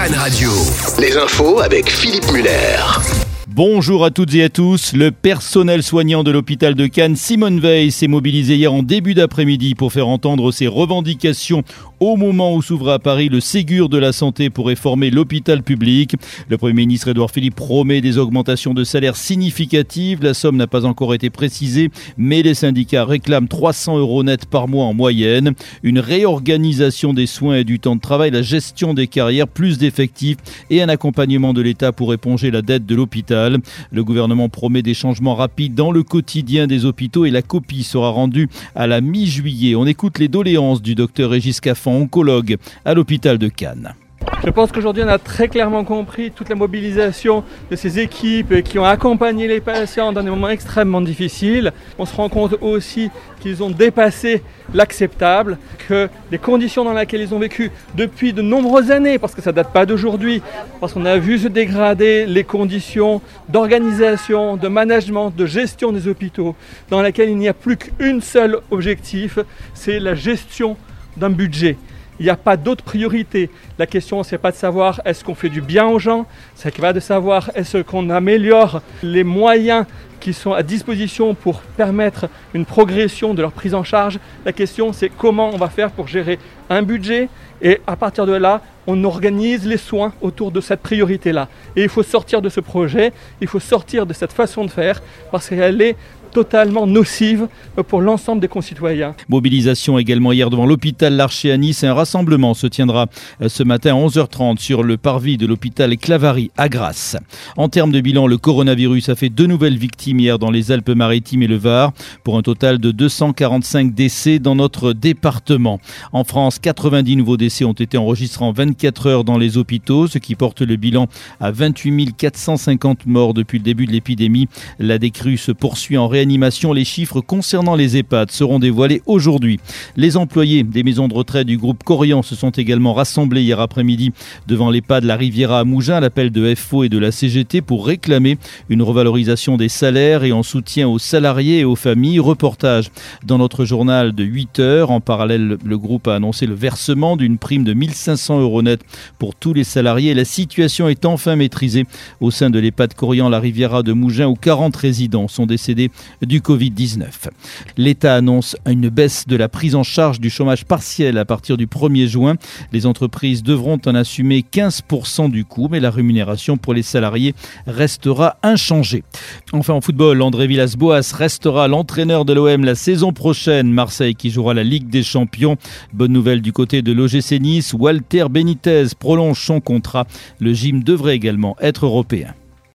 Cannes Radio. Les infos avec Philippe Muller. Bonjour à toutes et à tous. Le personnel soignant de l'hôpital de Cannes, Simone Veil, s'est mobilisé hier en début d'après-midi pour faire entendre ses revendications au moment où s'ouvre à Paris le Ségur de la santé pour réformer l'hôpital public. Le Premier ministre Édouard Philippe promet des augmentations de salaire significatives. La somme n'a pas encore été précisée, mais les syndicats réclament 300 € net par mois en moyenne. Une réorganisation des soins et du temps de travail, la gestion des carrières, plus d'effectifs et un accompagnement de l'État pour éponger la dette de l'hôpital. Le gouvernement promet des changements rapides dans le quotidien des hôpitaux et la copie sera rendue à la mi-juillet. On écoute les doléances du docteur Régis Caffan, oncologue à l'hôpital de Cannes. Je pense qu'aujourd'hui on a très clairement compris toute la mobilisation de ces équipes qui ont accompagné les patients dans des moments extrêmement difficiles. On se rend compte aussi qu'ils ont dépassé l'acceptable, que les conditions dans lesquelles ils ont vécu depuis de nombreuses années, parce que ça ne date pas d'aujourd'hui, parce qu'on a vu se dégrader les conditions d'organisation, de management, de gestion des hôpitaux, dans lesquelles il n'y a plus qu'un seul objectif, c'est la gestion d'un budget. Il n'y a pas d'autre priorité. La question, c'est pas de savoir est-ce qu'on fait du bien aux gens, c'est pas de savoir est-ce qu'on améliore les moyens qui sont à disposition pour permettre une progression de leur prise en charge. La question, c'est comment on va faire pour gérer un budget et à partir de là, on organise les soins autour de cette priorité-là. Et il faut sortir de ce projet, il faut sortir de cette façon de faire parce qu'elle est totalement nocive pour l'ensemble des concitoyens. Mobilisation également hier devant l'hôpital Larcher à Nice. Un rassemblement se tiendra ce matin à 11h30 sur le parvis de l'hôpital Clavari à Grasse. En termes de bilan, le coronavirus a fait 2 nouvelles victimes hier dans les Alpes-Maritimes et le Var pour un total de 245 décès dans notre département. En France, 90 nouveaux décès ont été enregistrés en 24 heures dans les hôpitaux, ce qui porte le bilan à 28 450 morts depuis le début de l'épidémie. La décrue se poursuit en réanimation. Les chiffres concernant les EHPAD seront dévoilés aujourd'hui. Les employés des maisons de retraite du groupe Korian se sont également rassemblés hier après-midi devant l'EHPAD La Riviera à Mougins, à l'appel de FO et de la CGT pour réclamer une revalorisation des salaires et en soutien aux salariés et aux familles. Reportage dans notre journal de 8h. En parallèle, le groupe a annoncé le versement d'une prime de 1 500 € net pour tous les salariés. La situation est enfin maîtrisée au sein de l'EHPAD Korian La Riviera de Mougins où 40 résidents sont décédés du Covid-19. L'État annonce une baisse de la prise en charge du chômage partiel à partir du 1er juin. Les entreprises devront en assumer 15% du coût, mais la rémunération pour les salariés restera inchangée. Enfin en football, André Villas-Boas restera l'entraîneur de l'OM la saison prochaine. Marseille qui jouera la Ligue des Champions. Bonne nouvelle du côté de l'OGC Nice, Walter Benitez prolonge son contrat. Le gym devrait également être européen.